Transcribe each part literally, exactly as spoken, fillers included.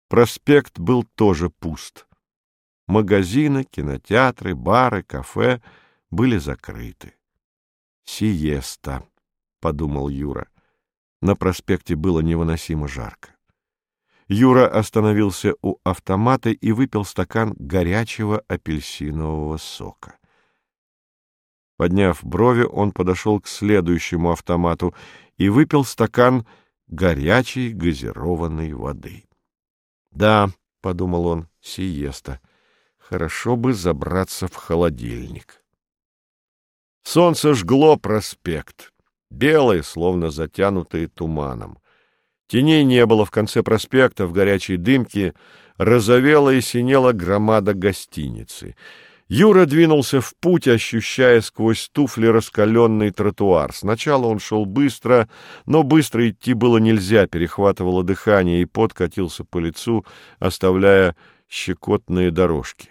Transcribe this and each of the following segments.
Проспект был тоже пуст. Магазины, кинотеатры, бары, кафе были закрыты. «Сиеста», — подумал Юра. На проспекте было невыносимо жарко. Юра остановился у автомата и выпил стакан горячего апельсинового сока. Подняв брови, он подошел к следующему автомату и выпил стакан горячей газированной воды. «Да», — подумал он, — «сиеста. Хорошо бы забраться в холодильник». Солнце жгло проспект, белое, словно затянутое туманом. Теней не было в конце проспекта, в горячей дымке розовела и синела громада гостиницы. Юра двинулся в путь, ощущая сквозь туфли раскаленный тротуар. Сначала он шел быстро, но быстро идти было нельзя, перехватывало дыхание, и пот катился по лицу, оставляя щекотные дорожки.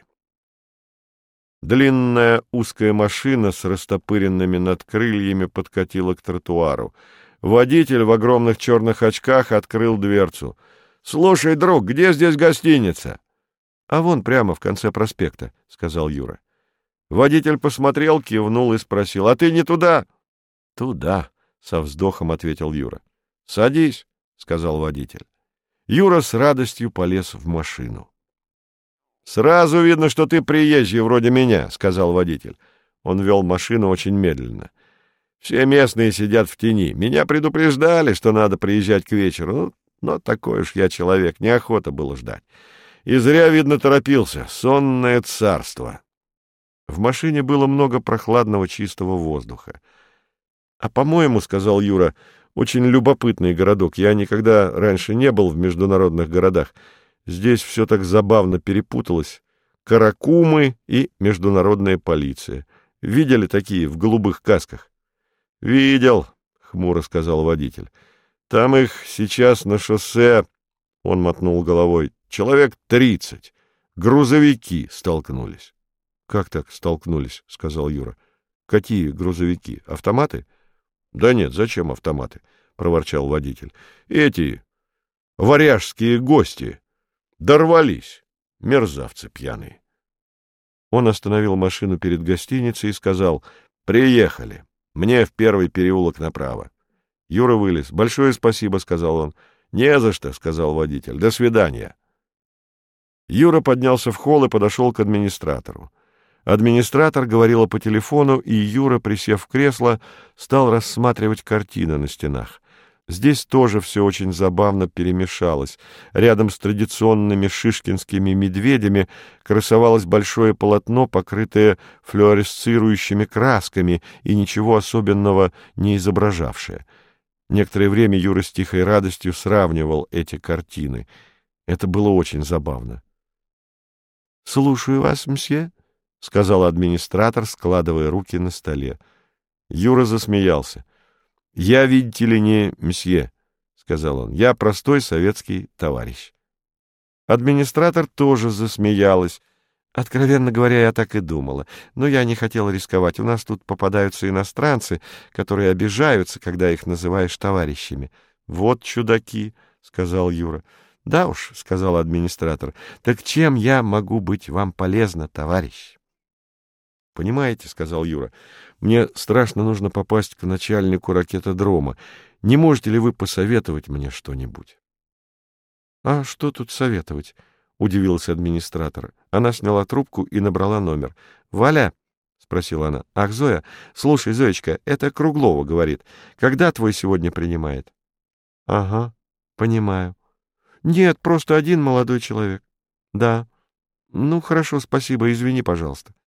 Длинная узкая машина с растопыренными надкрыльями подкатила к тротуару. Водитель в огромных черных очках открыл дверцу. «Слушай, друг, где здесь гостиница?» «А вон прямо в конце проспекта», — сказал Юра. Водитель посмотрел, кивнул и спросил: «А ты не туда?» «Туда», — со вздохом ответил Юра. «Садись», — сказал водитель. Юра с радостью полез в машину. «Сразу видно, что ты приезжий вроде меня», — сказал водитель. Он вел машину очень медленно. «Все местные сидят в тени. Меня предупреждали, что надо приезжать к вечеру. Ну, но такой уж я человек, неохота было ждать. И зря, видно, торопился. Сонное царство». В машине было много прохладного чистого воздуха. «А, по-моему, — сказал Юра, — очень любопытный городок. Я никогда раньше не был в международных городах. Здесь все так забавно перепуталось. Каракумы и международная полиция. Видели такие в голубых касках?» «Видел», — хмуро сказал водитель. «Там их сейчас на шоссе...» — он мотнул головой. «Человек тридцать. Грузовики столкнулись». «Как так столкнулись?» — сказал Юра. «Какие грузовики? Автоматы?» «Да нет, зачем автоматы?» — проворчал водитель. «Эти варяжские гости дорвались, мерзавцы пьяные». Он остановил машину перед гостиницей и сказал: «Приехали. Мне в первый переулок направо». Юра вылез. «Большое спасибо», — сказал он. «Не за что», — сказал водитель. «До свидания». Юра поднялся в холл и подошел к администратору. Администратор говорила по телефону, и Юра, присев в кресло, стал рассматривать картины на стенах. Здесь тоже все очень забавно перемешалось. Рядом с традиционными шишкинскими медведями красовалось большое полотно, покрытое флуоресцирующими красками и ничего особенного не изображавшее. Некоторое время Юра с тихой радостью сравнивал эти картины. Это было очень забавно. «Слушаю вас, мсье», — сказал администратор, складывая руки на столе. Юра засмеялся. «Я, видите ли, не мсье», — сказал он. «Я простой советский товарищ». Администратор тоже засмеялась. «Откровенно говоря, я так и думала. Но я не хотела рисковать. У нас тут попадаются иностранцы, которые обижаются, когда их называешь товарищами». «Вот чудаки», — сказал Юра. «Да уж», — сказал администратор. «Так чем я могу быть вам полезна, товарищ?» «Понимаете, — сказал Юра, — мне страшно нужно попасть к начальнику ракетодрома. Не можете ли вы посоветовать мне что-нибудь?» «А что тут советовать?» — удивился администратор. Она сняла трубку и набрала номер. «Валя?» — спросила она. «Ах, Зоя, слушай, Зоечка, это Круглова говорит. Когда твой сегодня принимает?» «Ага, понимаю. Нет, просто один молодой человек». «Да. Ну, хорошо, спасибо, извини, пожалуйста».